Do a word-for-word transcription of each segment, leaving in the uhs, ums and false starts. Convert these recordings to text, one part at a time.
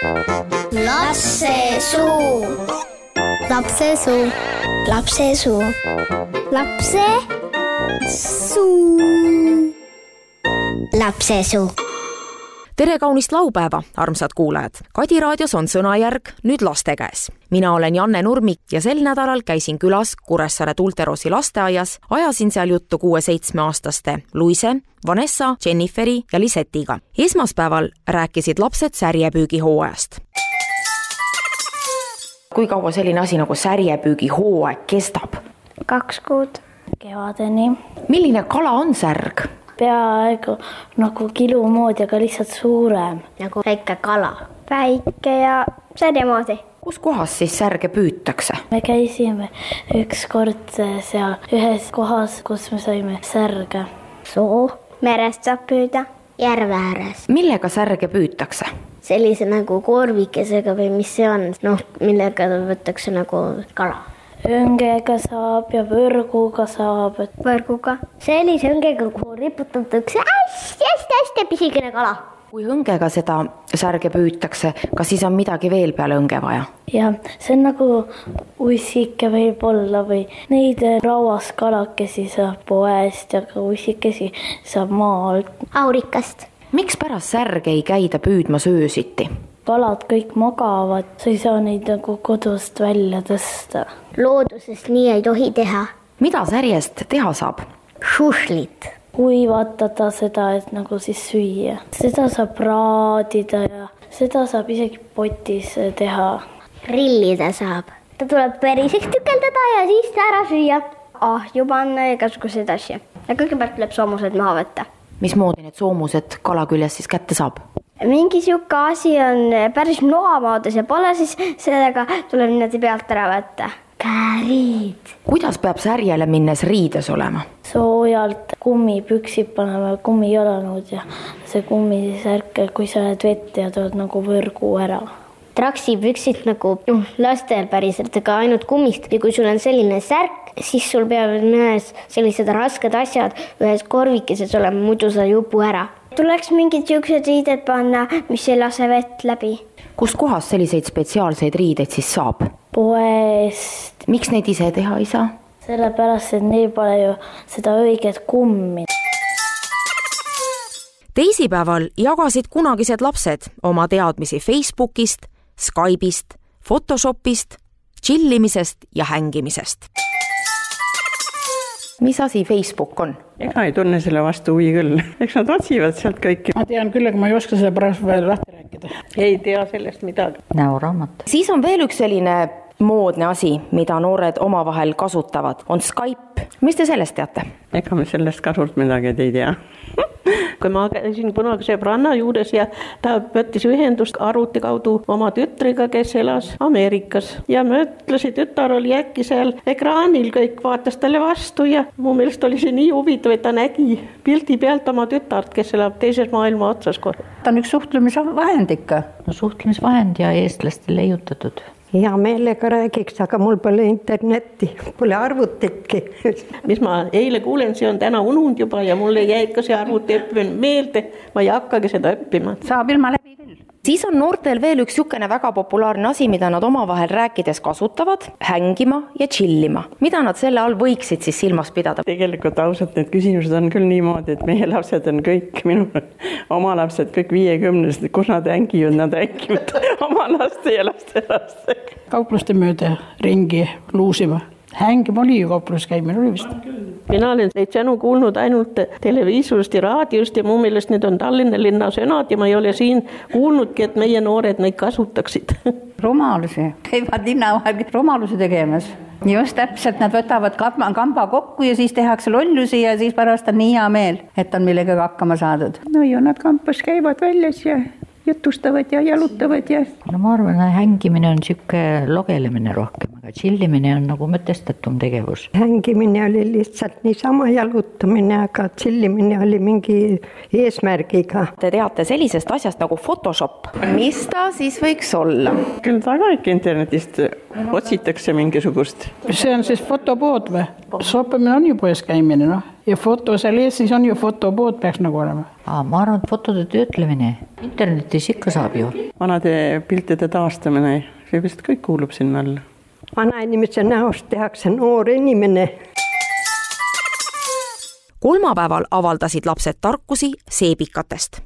Lapsesuu. Lapsesuu. Lapsesuu. Lapsesuu. Lapsesuu. Tere kaunist laupäeva, armsad kuulajad! Kadi raadios on sõnajärg nüüd laste käes. Mina olen Janne Nurmik ja sel nädalal käisin külas Kuressaare Tulterosi lasteaias, ajasin seal juttu kuue-seitsme aastaste Luise, Vanessa, Jenniferi ja Lisetiga. Esmaspäeval rääkisid lapsed särjepüügihooajast. Kui kaua selline asi nagu särjepüügihooaeg kestab? Kaks kuud kevadeni. Milline kala on särg? Peaaegu nagu kilu moodi, aga lihtsalt suurem. Nagu väike kala. Väike ja särje moodi. Kus kohas siis särge püütakse? Me käisime üks kord seal ühes kohas, kus me saime särge. Soo. Merest saab püüda. Järve ääres. Millega särge püütakse? Sellise nagu korvikesega või mis see on, noh, millega võtakse nagu kala. Õngega saab ja võrguga saab. Võrguga. Sellise õngega, kuhu riputatakse hästi-hästi-hästi pisikene kala. Kui õngega seda särge püütakse, kas siis on midagi veel peale õnge vaja? Ja see on nagu ussike võib olla või neid rauas kalakesi saab poest ja ka ussikesi saab maalt. Aurikast. Miks pärast särge ei käida püüdmas öösiti? Kalad kõik magavad, sa ei saa neid nagu kodust välja tõsta. Loodusest nii ei tohi teha. Mida särjest teha saab? Šušlit. Kuivatada seda, et nagu siis süüa. Seda saab praadida ja seda saab isegi potis teha. Grillida saab. Ta tuleb päriseks tükeldada ja siis ära süüa. Ahju panna ja igasugused asja. Ja kõigepealt tuleb soomused maha võtta. Mismoodi need soomused kala küljes siis kätte saab? Mingi siuke asi on päris noamaades ja pole, siis sellega tuleb niimoodi pealt ära võtta. Käärid. Kuidas peab särjele minnes riides olema? Soojalt kummipüksid paneme, kummijalanud ja see kummisärk, kui sa oled vett ja tood nagu võrgu ära. Traksipüksid nagu noh, lastel päriselt, aga ainult kummist. Ja kui sul on selline särk, siis sul peavad mõnes sellised rasked asjad ühes korvikeses olema, muidu sa jupu ära. Tuleks mingid siuksed riided panna, mis ei lase vett läbi. Kus kohas selliseid spetsiaalseid riideid siis saab? Poest. Miks neid ise teha ei saa? Sellepärast, et neil pole ju seda õiget kummi. Teisipäeval jagasid kunagised lapsed oma teadmisi Facebookist, Skype'ist, Photoshopist, chillimisest ja hängimisest. Mis asi Facebook on? Ega ei tunne selle vastu huvi küll. Eks nad otsivad sealt kõiki. Ma tean küll, aga ma ei oska selle pärast veel lahti rääkida. Ei tea sellest midagi. Näoraamat. Siis on veel üks selline moodne asi, mida noored omavahel kasutavad. On Skype. Mis te sellest teate? Ega me sellest kasult midagi ei tea. Kui ma käisin kunagi sõbranna juures ja ta võttis ühendust arvuti kaudu oma tütriga, kes elas Ameerikas. Ja ma ütlesin, tütar oli äkki seal ekraanil, kõik vaatas talle vastu ja mu meelest oli see nii huvitav, et ta nägi pildi pealt oma tütart, kes elab teises maailma otsas kohe. Ta on üks suhtlemisvahend ikka. No suhtlemisvahend ja eestlaste leiutatud. Hea meelega räägiks, aga mul pole internetti, pole arvutitki. Mis ma eile kuulen, see on täna ununud juba ja mulle jäi ikka see arvuti õppimine meelde. Ma ei hakkagi seda õppima. Saab ilma läbi küll. Siis on noortel veel üks sükene väga populaarne asi, mida nad omavahel rääkides kasutavad, hängima ja chillima. Mida nad selle all võiksid siis silmas pidada? Tegelikult ausalt need küsimused on küll niimoodi, et meie lapsed on kõik, minu oma lapsed kõik viiekümnesed, kus nad hängivad, nad hängivad oma laste ja laste laste. Kaupluste mööda ringi luusima. Hängim oli ju kauplus käimine oli vist. Mina olen neid sõnu kuulnud ainult televiisorist ja raadiost ja mu meelest need on Tallinna linna sõnad ja ma ei ole siin kuulnudki, et meie noored neid kasutaksid. Rumalusi. Käivad linna vahel rumalusi tegemas. Just täpselt, nad võtavad kamba kokku ja siis tehakse lollusi ja siis pärast on nii hea meel, et on millegagi hakkama saadud. No ju nad kampas käivad väljas ja jutustavad ja jalutavad ja... No ma arvan, et hängimine on siuke logelemine rohkem, aga chillimine on nagu mõtestatum tegevus. Hängimine oli lihtsalt niisama jalutamine, aga chillimine oli mingi eesmärgiga. Te teate sellisest asjast nagu Photoshop. Mis ta siis võiks olla? Küll taga ikka internetist otsitakse mingisugust. See on siis fotopood või? Shoppimine on ju poes käimine, noh. ja foto seal ees, siis on ju fotopood peaks nagu olema. Aa, ma arvan, et fotode töötlemine internetis ikka saab ju. Vanade piltide taastamine, see vist kõik kuulub sinna alla. Vana inimese näost tehakse noor inimene. Kolmapäeval avaldasid lapsed tarkusi seebikatest.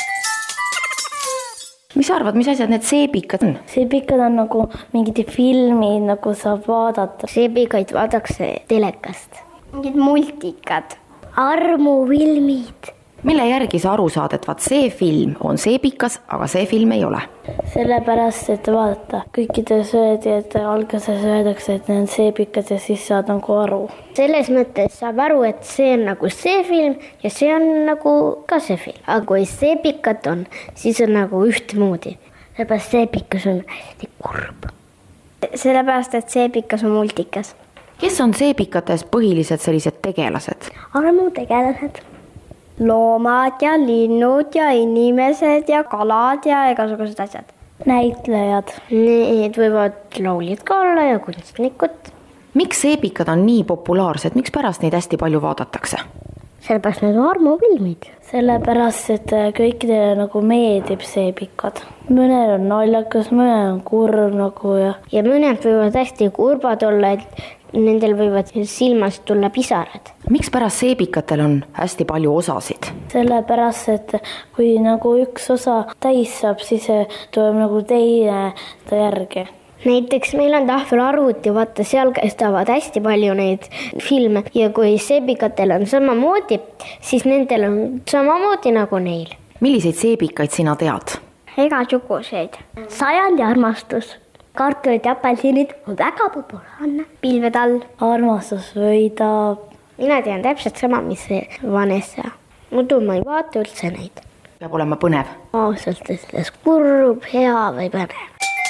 Mis arvad, mis asjad need seebikad on? Seebikad on nagu mingid filmid, nagu saab vaadata. Seebikaid vaadatakse telekast. Mingid multikad, armufilmid. Mille järgi sa aru saad, et vaat see film on seebikas, aga see film ei ole? Sellepärast, et vaadata, kõikides öeldi, et alguses öeldakse, et need on seebikad ja siis saad nagu aru. Selles mõttes saab aru, et see on nagu see film ja see on nagu ka see film. Aga kui seebikad on, siis on nagu ühtmoodi. Sellepärast seebikas on hästi kurb. Sellepärast, et seebikas on multikas. Kes on seebikates põhilised sellised tegelased? Armutegelased. Loomad ja linnud ja inimesed ja kalad ja igasugused asjad. Näitlejad. Need võivad lauljad ka olla ja kunstnikud. Miks seebikad on nii populaarsed? Miks pärast neid hästi palju vaadatakse? Sellepärast need on armufilmid. Sellepärast, et kõikidele nagu meeldib seebikad. Mõnel on naljakas, mõnel on kurb nagu ja... Ja mõned võivad hästi kurbad olla, et nendel võivad silmast tulla pisarad. Miks pärast seebikatel on hästi palju osasid? Sellepärast, et kui nagu üks osa täis saab, siis tuleb nagu teine järgi. Näiteks meil on tahvelarvuti, vaata seal kästavad hästi palju neid filme ja kui seebikatel on samamoodi, siis nendel on samamoodi nagu neil. Milliseid seebikaid sina tead? Igasuguseid. Sajand ja armastus. Kartulid ja apelsinid on väga populaarne. Pilved all. Armastus võidab. Mina tean täpselt sama, mis see Vanessa. Muidu ma ei vaata üldse neid. Peab olema põnev. Ausalt ütles kurb, hea või põnev.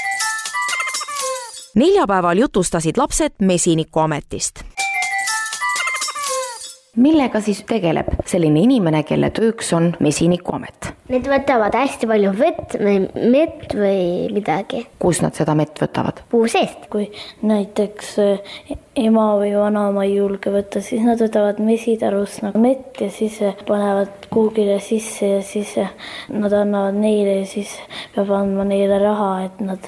Neljapäeval jutustasid lapsed mesinikuametist. Millega siis tegeleb selline inimene, kelle tööks on mesinikuamet? Need võtavad hästi palju vett või mett või midagi. Kus nad seda mett võtavad? Puu seest. Kui näiteks ema või vanaema ei julge võtta, siis nad võtavad mesitarust nagu mett ja siis panevad kuugile sisse ja siis nad annavad neile ja siis peab andma neile raha, et nad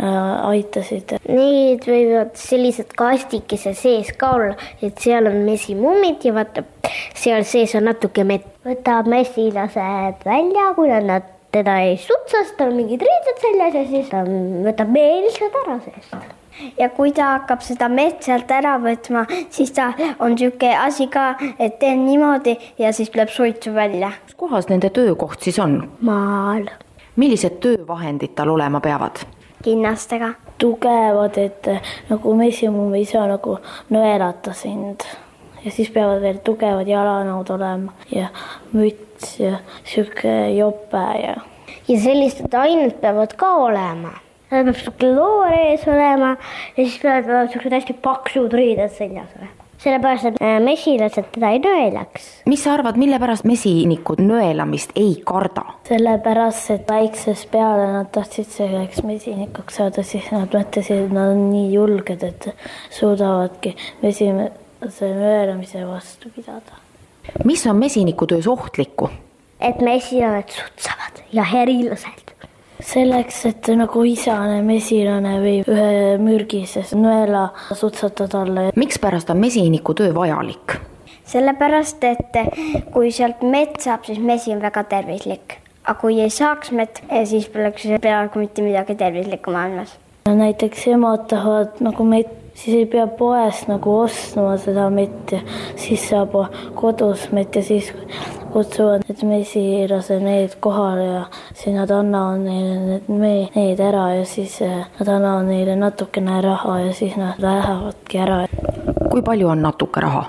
aitasid. Need võivad sellised kastikese sees ka olla, et seal on mesimummid ja vaata, seal sees on natuke mett. Võtab mesilased välja, kui nad teda ei sutsast, on mingid riided seljas ja siis ta võtab meelselt ära seest. Ja kui ta hakkab seda mett sealt ära võtma, siis ta on siuke asi ka, et teen niimoodi ja siis tuleb suitsu välja. Kus kohas nende töökoht siis on? Maal. Millised töövahendid tal olema peavad? Kinnastega. Tugevad, et nagu mesimumm ei saa nagu nõelata sind. Ja siis peavad veel tugevad jalanõud olema ja müts ja siuke jope ja... Ja sellised ained peavad ka olema. Nad peab siuke loor ees olema ja siis peavad siuksed hästi paksud riided seljas olema. Sellepärast, et mesilased teda ei nõelaks. Mis sa arvad, mille pärast mesinikud nõelamist ei karda? Sellepärast, et väikses peale nad tahtsid selleks mesinikuks saada, siis nad mõtlesid, et nad on nii julged, et suudavadki mesinase nõelamise vastu pidada. Mis on mesinikutöös ohtlikku? Et mesilased sutsavad ja herilased. Selleks, et nagu isane mesilane või ühe mürgises nõela sutsata talle. Miks pärast on mesinikutöö vajalik? Sellepärast, et kui sealt mett saab, siis mesi on väga tervislik. Aga kui ei saaks mett, siis poleks peaaegu mitte midagi tervislikku maailmas. Näiteks emad tahavad nagu mett, siis ei pea poest nagu ostma seda mett ja siis saab kodus mett ja siis kutsuvad need mesilase need kohale ja siis nad annavad neile need, need ära ja siis nad annavad neile natukene raha ja siis nad lähevadki ära. Kui palju on natuke raha?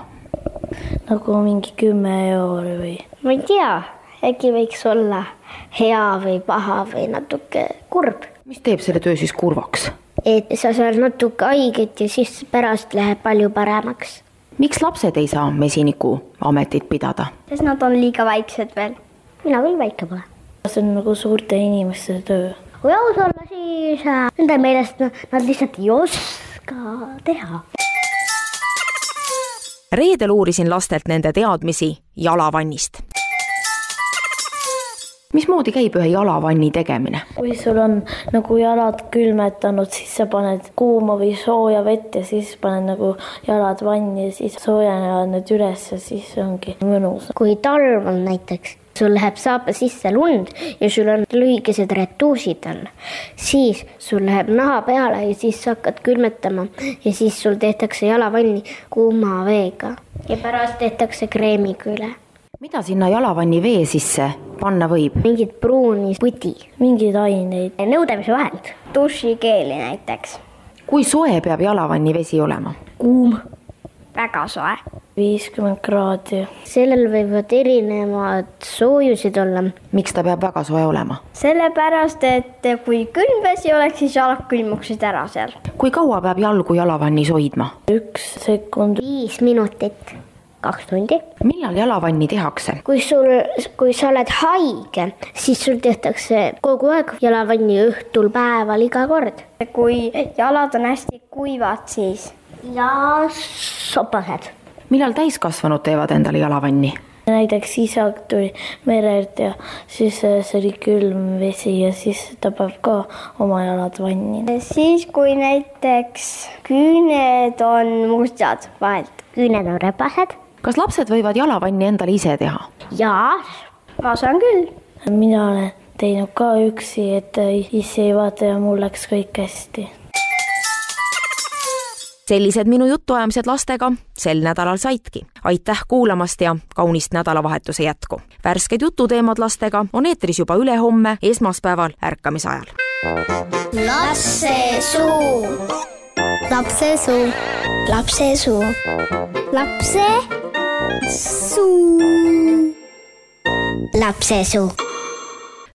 Nagu mingi kümme euri või? Ma ei tea, äkki võiks olla hea või paha või natuke kurb. Mis teeb selle töö siis kurvaks? Et sa saad natuke haiget ja siis pärast läheb palju paremaks. Miks lapsed ei saa mesinikuametit pidada? Sest nad on liiga väiksed veel. Mina küll väike pole. See on nagu suurte inimeste töö. Kui aus olla, siis nende meelest nad lihtsalt ei oska teha. reedel uurisin lastelt nende teadmisi jalavannist. Mismoodi käib ühe jalavanni tegemine? Kui sul on nagu jalad külmetanud, siis sa paned kuuma või sooja vett ja siis paned nagu jalad vanni ja siis soojenevad need üles ja siis ongi mõnus. Kui talv on näiteks, sul läheb saapa sisse lund ja sul on lühikesed retuusid all, siis sul läheb naha peale ja siis sa hakkad külmetama ja siis sul tehtakse jalavanni kuuma veega ja pärast tehtakse kreemiga üle. Mida sinna jalavanni vee sisse panna võib? Mingid pruuni puti, mingid aineid. Nõudemise vahend, dušikeeli näiteks. Kui soe peab jalavanni vesi olema? Kuum. Väga soe. viiskümmend kraadi. Sellel võivad erinevad soojusid olla. Miks ta peab väga soe olema? Sellepärast, et kui külm vesi oleks, siis jalad külmuksid ära seal. Kui kaua peab jalgu jalavannis hoidma? Üks sekund. Viis minutit. Kaks tundi. Millal jalavanni tehakse? Kui, sul, kui sa oled haige, siis sul tehtakse kogu aeg jalavanni õhtul päeval iga kord. Kui jalad on hästi kuivad, siis ja sopased. Millal täiskasvanud teevad endale jalavanni? Näiteks isa tuli merelt ja siis see oli külm vesi ja siis ta peab ka oma jalad vanni. Siis kui näiteks küüned on mustad vahelt, küüned on rebased. Kas lapsed võivad jalavanni endale ise teha? Jaa, ma saan küll. Mina olen teinud ka üksi, et ise ei vaata ja mul läks kõik hästi. Sellised minu jutuajamised lastega sel nädalal saidki. Aitäh kuulamast ja kaunist nädalavahetuse jätku. Värsked jututeemad lastega on eetris juba ülehomme esmaspäeval ärkamise ajal. Lapsesuu. Lapsesuu. Lapsesuu. Lapse suu. Lapsesuu.